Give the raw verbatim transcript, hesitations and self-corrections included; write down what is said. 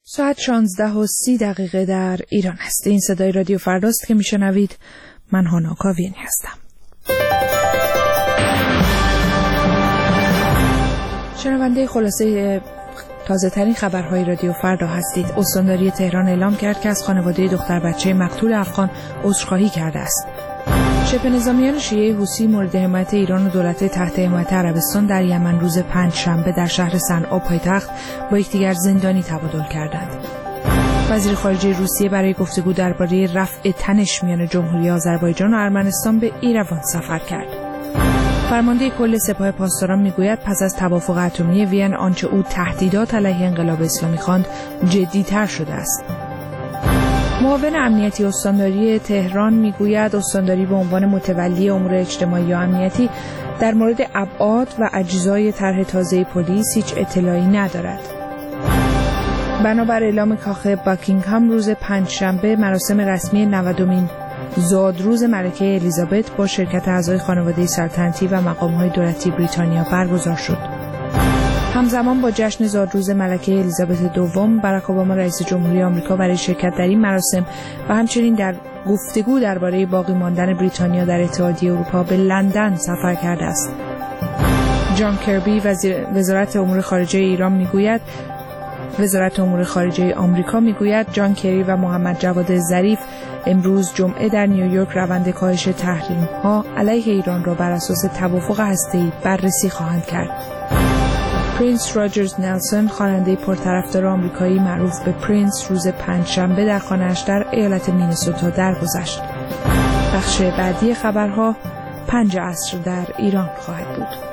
ساعت شانزده و سی دقیقه در ایران است. این صدای رادیو فرداست که میشنوید. من هانا کاویانی هستم. شنونده خلاصه تازه ترین خبرهای رادیو فردا هستید. استانداری تهران اعلام کرد که از خانواده دختر بچه مقتول افغان عذرخواهی کرده است. شبه نظامیان شیعه حوثی مورد حمایت ایران و دولت تحت حمایت عربستان در یمن روز پنج شنبه در شهر صنعا پایتخت با یکدیگر زندانی تبادل کردند. وزیر خارجه روسیه برای گفتگو درباره رفع تنش میان جمهوری آذربایجان و ارمنستان به ایروان سفر کرد. فرمانده کل سپاه پاسداران میگوید پس از توافق اتمی وین آنچه او تهدیدات علیه انقلاب اسلامی خواند جدی‌تر شده است. معاون امنیتی استانداری تهران میگوید استانداری به عنوان متولی امور اجتماعی و امنیتی در مورد ابعاد و اجزای طرح تازه پلیس هیچ اطلاعی ندارد. بنابر اعلام کاخ باکینگهام روز پنجشنبه مراسم رسمی نودمین زادروز ملکه الیزابت با شرکت اعضای خانواده سلطنتی و مقام‌های دولتی بریتانیا برگزار شد. همزمان با جشن زادروز ملکه الیزابت دوم، باراک اوباما رئیس جمهوری آمریکا برای شرکت در این مراسم و همچنین در گفتگو درباره باقی ماندن بریتانیا در اتحادیه اروپا به لندن سفر کرده است. جان کربی وزیر وزارت امور خارجه ایران میگوید وزارت امور خارجه آمریکا میگوید جان کری و محمد جواد ظریف امروز جمعه در نیویورک روند کاهش تحریم‌ها علیه ایران را بر اساس توافق هسته‌ای بررسی خواهند کرد. پرینس راجرز نلسون خواننده پرطرفدار آمریکایی معروف به پرینس روز پنجشنبه در خانه‌اش در ایالت مینسوتا درگذشت. بخش بعدی خبرها پنج عصر در ایران خواهد بود.